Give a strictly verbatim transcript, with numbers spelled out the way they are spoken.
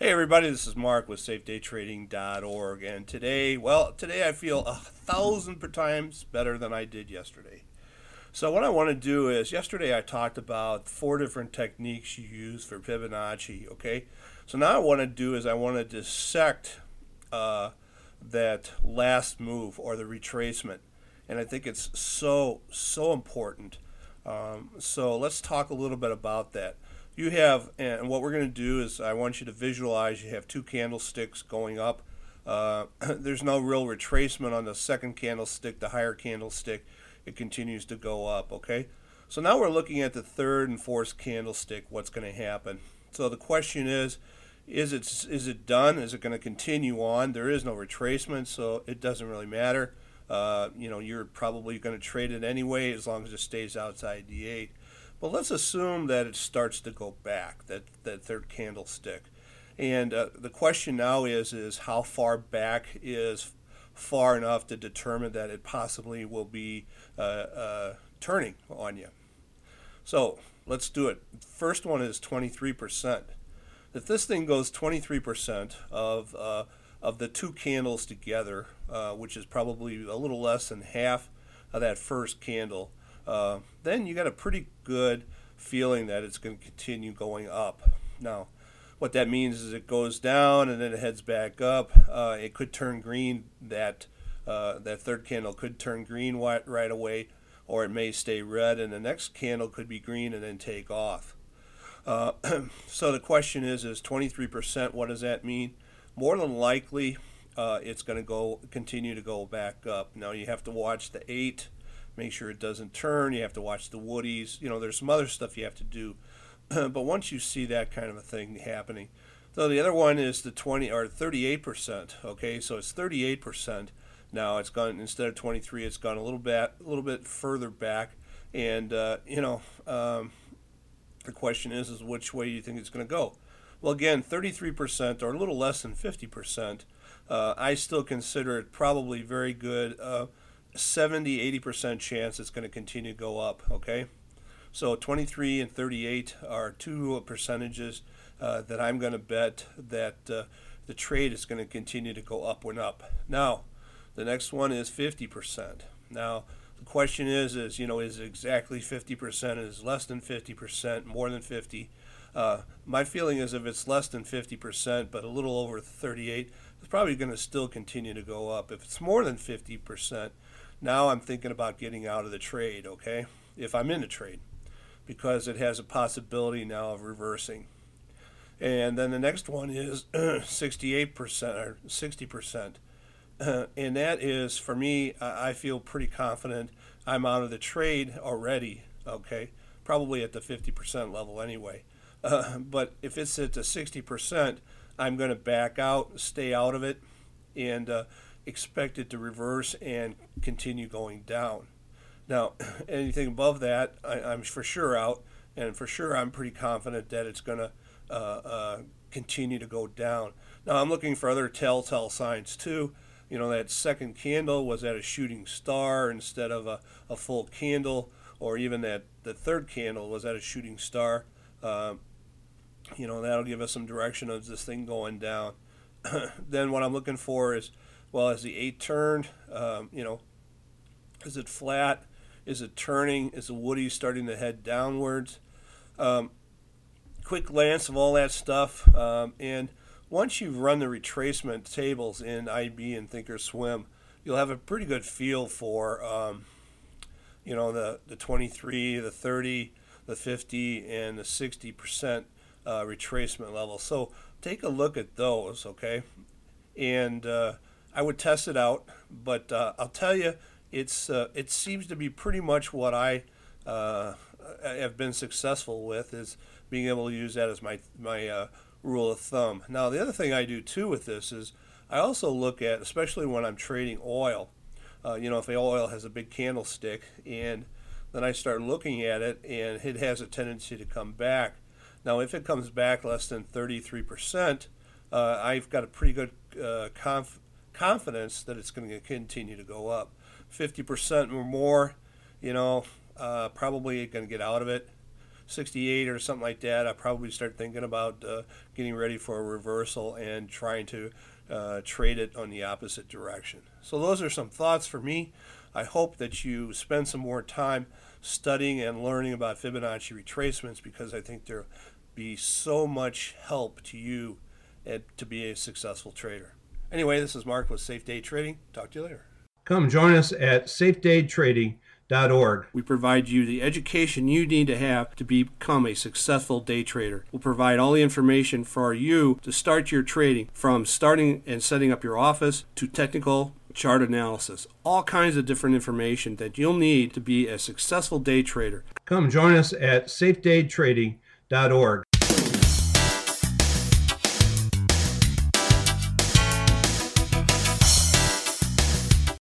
Hey everybody, this is Mark with safe day trading dot org, and today, well, today I feel a thousand per times better than I did yesterday. So what I want to do is, yesterday I talked about four different techniques you use for Fibonacci, okay? So now what I want to do is I want to dissect uh, that last move or the retracement, and I think it's so, so important. Um, so let's talk a little bit about that. You have, and what we're going to do is I want you to visualize you have two candlesticks going up. Uh, there's no real retracement on the second candlestick, the higher candlestick. It continues to go up, okay? So now we're looking at the third and fourth candlestick, what's going to happen. So the question is, is it, is it done? Is it going to continue on? There is no retracement, so it doesn't really matter. Uh, you know, you're probably going to trade it anyway as long as it stays outside D eight. But let's assume that it starts to go back, that, that third candlestick. And uh, the question now is, is how far back is far enough to determine that it possibly will be uh, uh, turning on you. So let's do it. First one is twenty-three percent. If this thing goes twenty-three percent of, uh, of the two candles together, uh, which is probably a little less than half of that first candle, Uh, then you got a pretty good feeling that it's going to continue going up. Now, what that means is it goes down and then it heads back up. Uh, it could turn green. That uh, that third candle could turn green right, right away, or it may stay red, and the next candle could be green and then take off. Uh, so the question is, is twenty-three percent? What does that mean? More than likely, uh, it's going to go continue to go back up. Now you have to watch the eight. Make sure it doesn't turn. You have to watch the woodies. You know, there's some other stuff you have to do. But once you see that kind of a thing happening. So the other one is the twenty or thirty-eight percent. Okay, so it's thirty-eight percent. Now it's gone, instead of twenty-three, it's gone a little bit, a little bit further back. And uh, you know, um, the question is, is which way you think it's going to go. Well, again, thirty-three percent or a little less than fifty percent. Uh, I still consider it probably very good. Uh, seventy, eighty percent chance it's going to continue to go up, okay? So twenty-three and thirty-eight are two percentages uh, that I'm going to bet that uh, the trade is going to continue to go up and up. Now, the next one is fifty percent. Now, the question is, is you know, is it exactly fifty percent? Is it less than fifty percent, more than fifty? Uh, my feeling is if it's less than fifty percent, but a little over thirty-eight, it's probably going to still continue to go up. If it's more than fifty percent, now I'm thinking about getting out of the trade, okay, if I'm in the trade, because it has a possibility now of reversing. And then the next one is sixty-eight percent or sixty percent. Uh, and that is, for me, I feel pretty confident I'm out of the trade already, okay, probably at the fifty percent level anyway. Uh, but if it's at the sixty percent, I'm going to back out, stay out of it, and uh, expect it to reverse and continue going down. Now, anything above that, I, I'm for sure out, and for sure I'm pretty confident that it's going to uh, uh, continue to go down. Now, I'm looking for other telltale signs too. You know, that second candle was at a shooting star instead of a, a full candle, or even that the third candle was at a shooting star. Uh, you know, that'll give us some direction of this thing going down. Then what I'm looking for is, well, has the eight turned? Um, you know, is it flat? Is it turning? Is the woody starting to head downwards? Um, quick glance of all that stuff. Um, and once you've run the retracement tables in I B and Thinkorswim, you'll have a pretty good feel for, um, you know, the, the twenty-three, the thirty, the fifty, and the sixty percent uh, retracement level. So take a look at those, okay? And uh, I would test it out, but uh, I'll tell you, it's uh, it seems to be pretty much what I uh, have been successful with, is being able to use that as my my uh, rule of thumb. Now, the other thing I do too with this is I also look at, especially when I'm trading oil, uh, you know, if the oil has a big candlestick, and then I start looking at it, and it has a tendency to come back. Now, if it comes back less than thirty-three percent, uh, I've got a pretty good uh, conf- confidence that it's going to continue to go up. fifty percent or more, you know, uh, probably going to get out of it. sixty-eight or something like that, I probably start thinking about uh, getting ready for a reversal and trying to uh, trade it on the opposite direction. So those are some thoughts for me. I hope that you spend some more time studying and learning about Fibonacci retracements, because I think there'll be so much help to you and to be a successful trader. Anyway, this is Mark with Safe Day Trading. Talk to you later. Come join us at safe day trading dot org. We provide you the education you need to have to become a successful day trader. We'll provide all the information for you to start your trading, from starting and setting up your office to technical chart analysis. All kinds of different information that you'll need to be a successful day trader. Come join us at safe day trading dot org.